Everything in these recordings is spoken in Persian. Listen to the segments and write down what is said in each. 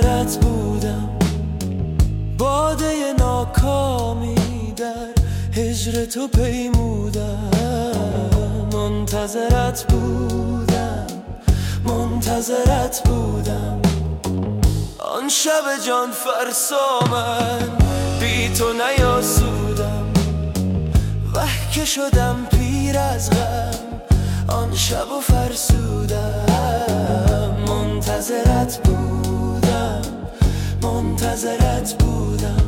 منتظرت بودم، باده ناکامی در هجر تو پیمودم. منتظرت بودم، منتظرت بودم. آن شب جان فرسا من بی تو نیاسودم، وه که شدم پیر از غم آن شب و فرسودم. منتظرت بودم، منتظرت بودم.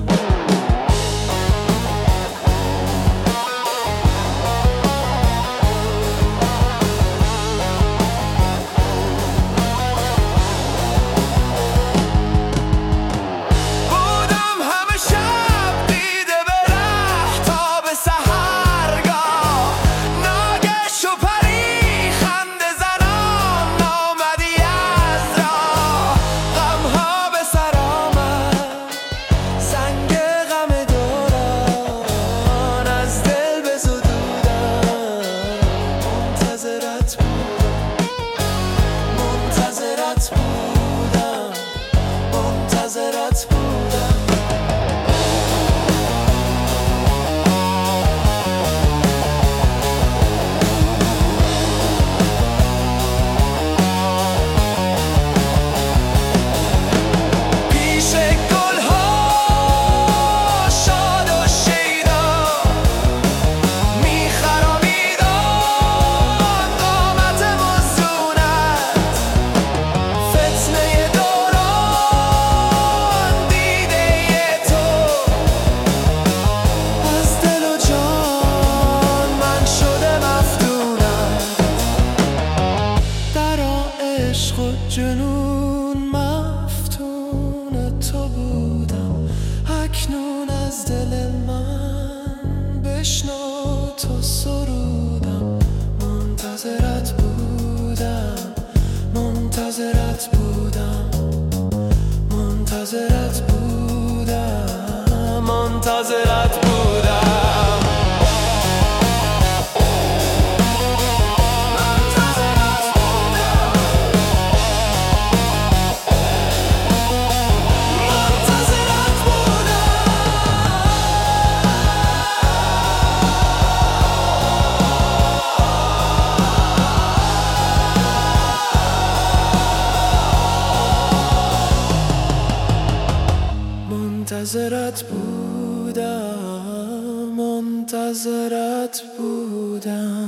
جنون مفتون تو بودم، اکنون از دل من بشنو تو سرودم. منتظرت بودم، منتظرت بودم، منتظرت بودم، منتظرت بودم. منتظرت بودم، منتظرت بودم.